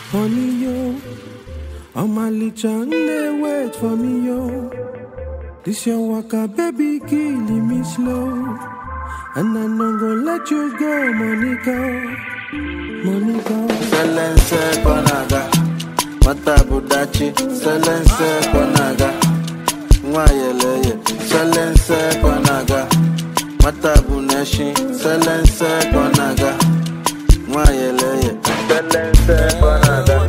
Honey, yo, I'm a little they wait for me, yo. This your waka, baby, killing me slow. And I'm not gonna let you go, Monica. Selense konaga, matabudachi. Selense konaga, mwayeleye. Selense konaga, matabuneshi. Selense konaga, mwayeleye. Selense konaga.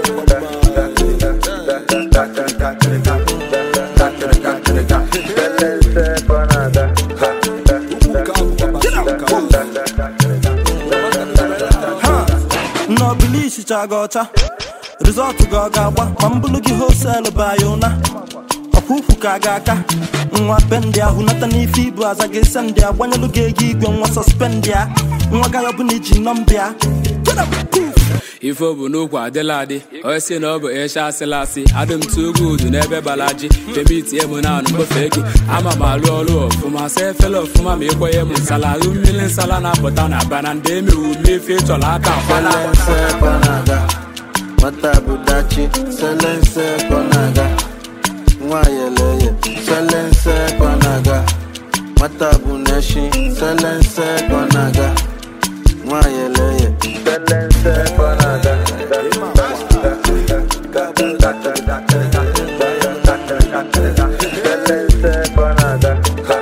No bilishi chagota resort go gagba mambulu gi wholesale bayona opupu kagaka nwa pendia hunata n'ife ibu azaga send ya gbanyelu ga-egi igwe nwa suspend ya nwa gara bụ n'iji nọmbịa ife bụ n'okwu adịla adị osi na ọ bụ ịsha asịlasị adịm tụgo udu n'ebe balaji pemiti emu na anụ mgbefe gị ama m alụ ọrụ ọfụma sa efele ọfụma ma ịkwenye m nsala ahụ mmiri nsala na-apụta na bana ndị emewu mmefe ịchọrọ aka akwala Matabudachi, selense konaga, mwayeleye. Selense konaga, matabuneshi. Selense konaga, mwayeleye. Selense konaga. Selense konaga.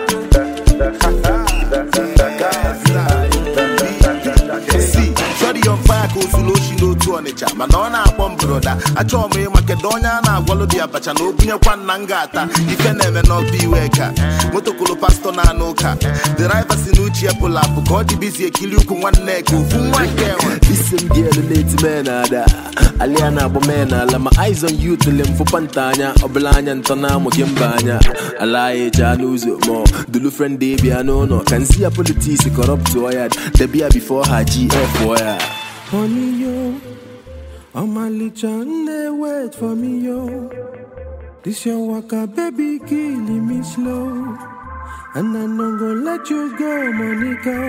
Shorty on fire, go solo, she no to on each other. Manona, bomb brother. I told me, Macedonia, and I follow the apache, no pina nangata. If you never not be weka. Motocolo pastor na noka. The drivers in Uchi pull up, God busy, kill you with one neck. Listen, dear, the late man, Aliana Bomena, la my eyes on you to limb for Pantania, Oblanya and Tonamo Gimbanya. Alai Januzo more. The friend Davy, I know, can see a politician corrupt to Oyad, the beer before her GF wire. Honey, yo, I'm a little they wait for me, yo. This your waka, baby, killing me slow. And I'm not gonna let you go, Monica.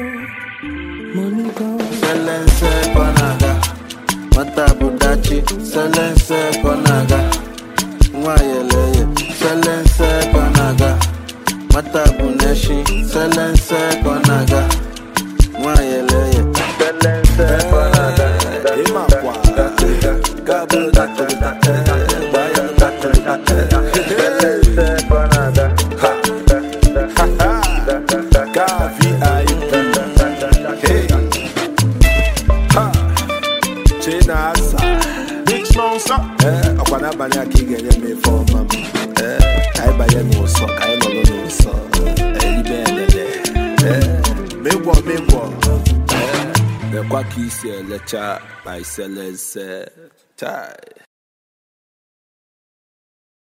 Selense konaga, matabudachi. Selense konaga, mwayeleye. Selense konaga, matabuneshi. Selense konaga, mwayeleye. Selense konaga. Big sponsor. Okwana banya kigenya me for mama. Kai baya no so, kai no so. Me wo. The kwaki se lecha by Selense. Tai.